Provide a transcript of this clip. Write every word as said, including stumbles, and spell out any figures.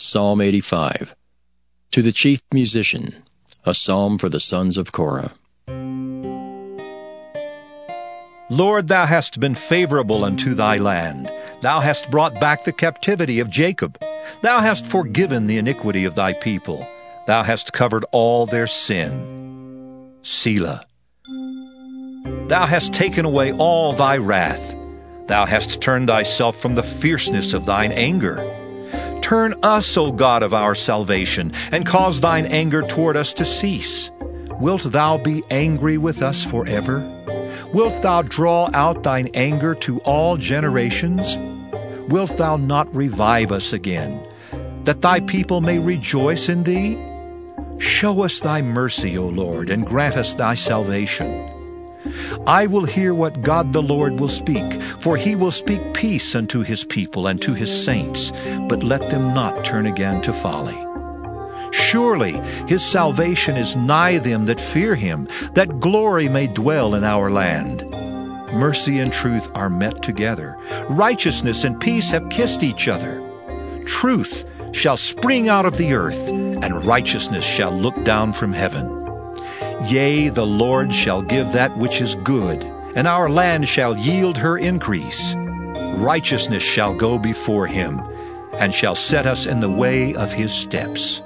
Psalm eighty-five. To the chief musician, a psalm for the sons of Korah. Lord, thou hast been favorable unto thy land. Thou hast brought back the captivity of Jacob. Thou hast forgiven the iniquity of thy people. Thou hast covered all their sin. Selah. Thou hast taken away all thy wrath. Thou hast turned thyself from the fierceness of thine anger. Turn us, O God of our salvation, and cause thine anger toward us to cease. Wilt thou be angry with us forever? Wilt thou draw out thine anger to all generations? Wilt thou not revive us again, that thy people may rejoice in thee? Show us thy mercy, O Lord, and grant us thy salvation. I will hear what God the Lord will speak, for he will speak peace unto his people and to his saints, but let them not turn again to folly. Surely his salvation is nigh them that fear him, that glory may dwell in our land. Mercy and truth are met together. Righteousness and peace have kissed each other. Truth shall spring out of the earth, and righteousness shall look down from heaven. Yea, the Lord shall give that which is good, and our land shall yield her increase. Righteousness shall go before him, and shall set us in the way of his steps.